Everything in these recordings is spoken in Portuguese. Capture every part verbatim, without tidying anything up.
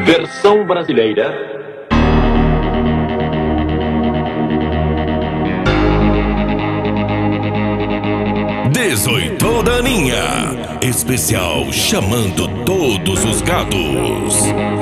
Versão brasileira. dezoito da Aninha, especial chamando todos os gados.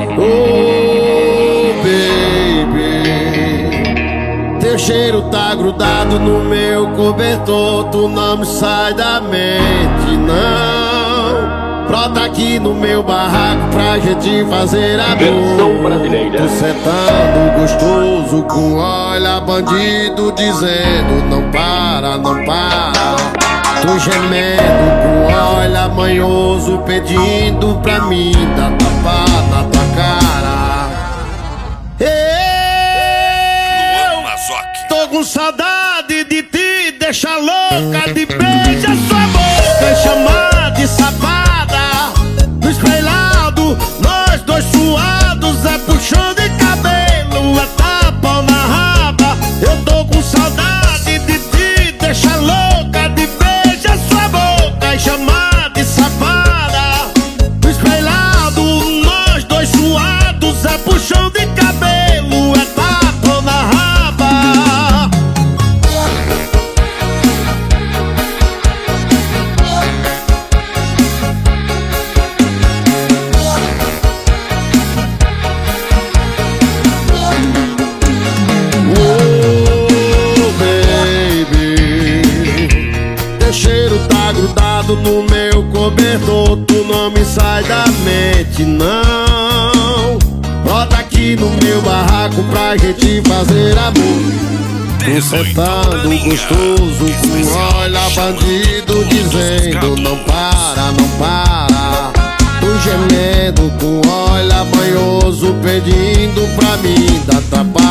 Oh, baby, teu cheiro tá grudado no meu cobertor, tu não me sai da mente, não. Brota aqui no meu barraco pra gente fazer amor. Versão brasileira. Tu sentando gostoso com olha bandido dizendo não para, não para. Tu gemendo com olha manhoso pedindo pra mim dar tapa na tua cara. Eu tô com saudade de ti, deixa louca de beijar sua boca e chamar de safada. No espelhado, nós dois suados, é puxão de cabelo, é tapa na raba. Eu tô com saudade de ti, deixa louca de beijar sua boca e chamar de safada. No espelhado, nós dois suados, é puxão de cabelo, é tapa na raba. Grudado no meu cobertor, tu não me sai da mente, não. Brota aqui no meu barraco pra gente fazer amor. Tu sentando gostoso com olha bandido dizendo não para, não para. Tu gemendo com olha banhoso pedindo pra mim dar tapa